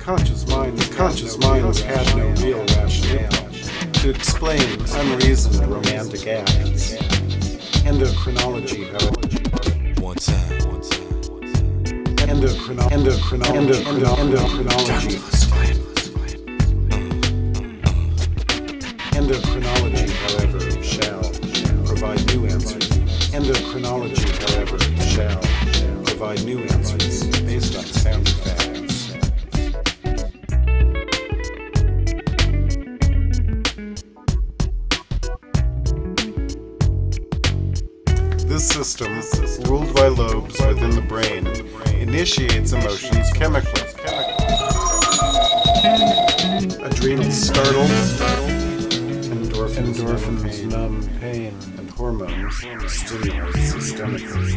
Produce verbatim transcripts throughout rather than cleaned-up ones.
conscious mind, the conscious mind had no real rationale to explain unreasoned romantic acts. Endocrinology, however. One time, one time. Endocrino- endocrinology, endo- endocrinology. Endocrinology, however, shall provide new answers. Endocrinology, however, shall provide new answers based on sound facts. This system, ruled by lobes within the brain, initiates emotions chemically. Adrenals startled, endorphins, endorphins numb pain, and hormones stimulate systemically.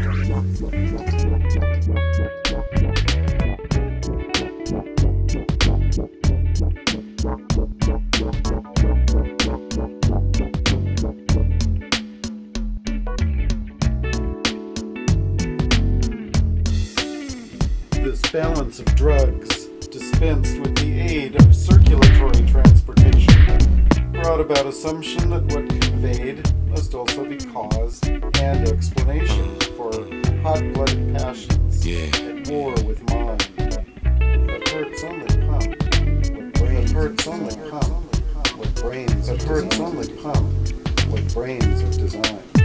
This balance of drugs, dispensed with the aid of circulatory transportation, brought about assumption that what conveyed must also be cause and explanation for hot-blooded passions Yeah. at war with mind. But hurts only come with brains. But hurts only come with brains. But hurts only come with brains of design.